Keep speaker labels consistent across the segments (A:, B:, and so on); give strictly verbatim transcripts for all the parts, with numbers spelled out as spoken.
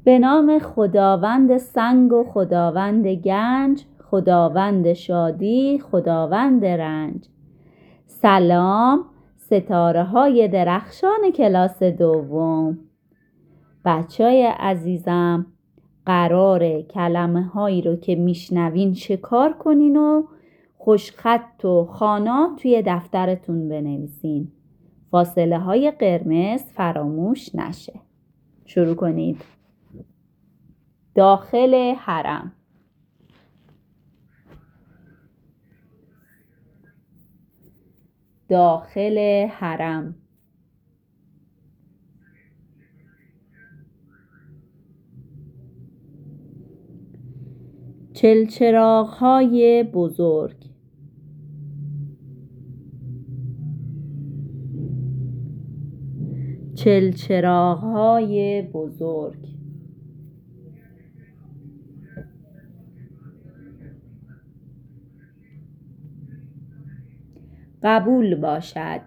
A: به نام خداوند سنگ و خداوند گنج، خداوند شادی، خداوند رنج. سلام ستاره های درخشان کلاس دوم. بچه های عزیزم، قراره کلمه هایی رو که میشنوین شکار کنین و خوشخط و خانات توی دفترتون بنویسین. فاصله های قرمز فراموش نشه. شروع کنید. داخل حرم. داخل حرم. چلچراغ‌های بزرگ. چلچراغ‌های بزرگ. قبول باشد.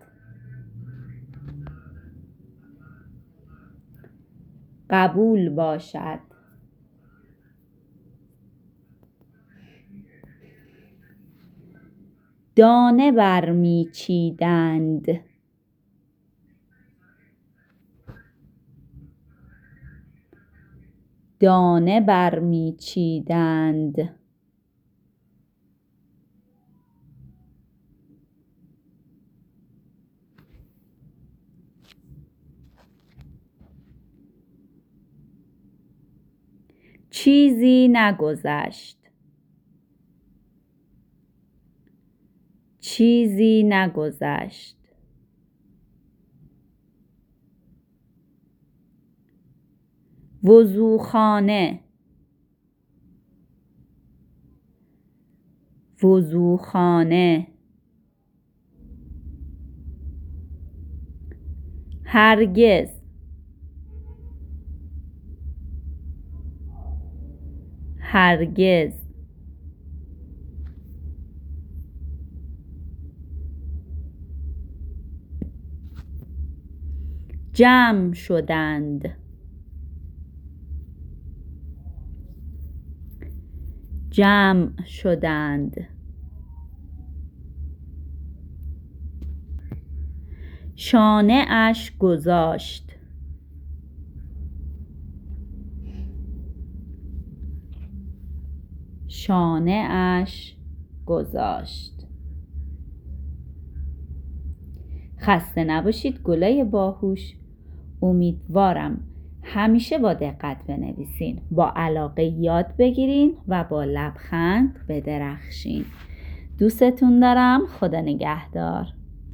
A: قبول باشد. دانه برمیچیدند. دانه برمیچیدند. چیزی نگذشت. چیزی نگذشت. وضوخانه. وضوخانه. هرگز. هرگز. جمع شدند. جمع شدند. شانه اش گذاشت. شانه اش گذاشت. خسته نباشید گلای باهوش. امیدوارم همیشه با دقت بنویسین، با علاقه یاد بگیرین و با لبخند بدرخشین. دوستتون دارم. خدا نگهدار.